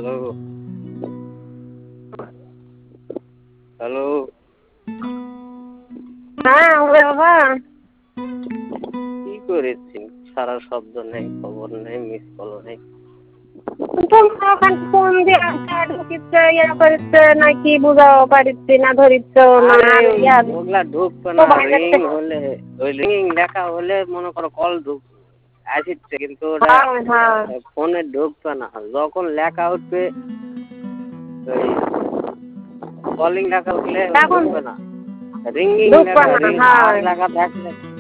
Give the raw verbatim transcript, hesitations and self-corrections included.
hello hello হ্যাঁ ওরে বাবা কি করেছি সারা শব্দ নেই খবর নেই মিস কল নেই ফোন দিয়ে ঢুকিচ্ছে ইয়া করিচ্ছে নাকি বুঝাও পারিচ্ছি না ধরিচ্ছ না আর ইয়া ওগুলা ঢুকতো না রিং হলে ওই রিং লেখা হলে মনে করো কল ঢুক আসছে কিন্তু ওটা ফোনে ঢুকতো না যখন লেখা উঠবে কলিং লেখা উঠলে ঢুকবে না রিঙ্গিং লেখা লেখা থাকলে